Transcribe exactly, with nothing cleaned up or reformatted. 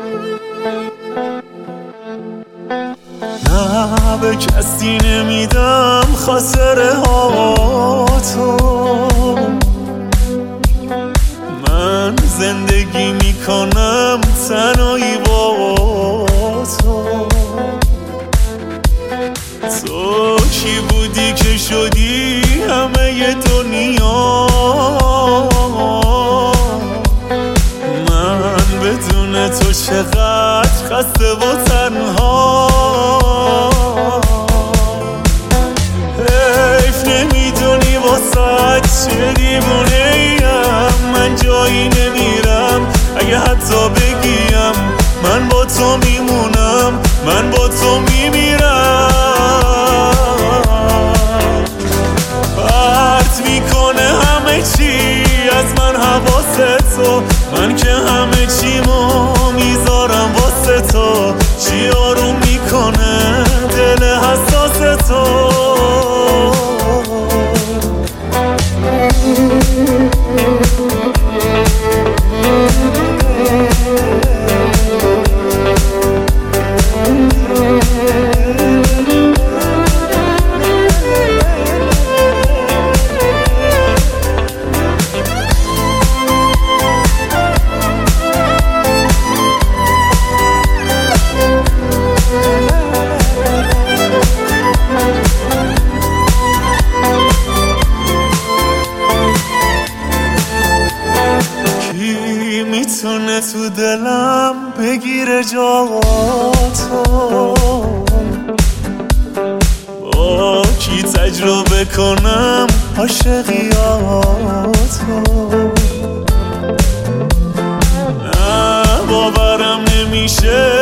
نه به کسی نمیدم خاطره ها تو، من زندگی میکنم تنهایی با تو. تو کی بودی که شدی همه ی دنیا، من بدون تو چقدر خسته و تنها. حیف نمیدونی واسه چه دیوونه ایم، من جایی نمیرم اگه حتی بگیم من با تو میمونم، من با تو میمیرم. پرت میکنه همه چی از من حواس تو، من که همه چیمو میذارم واسه تو. چی آروم میکنه دل حساس تو. میتونه تو دلم بگیره جاتو، با کی تجربه کنم عاشقیاتو. نه باورم نمیشه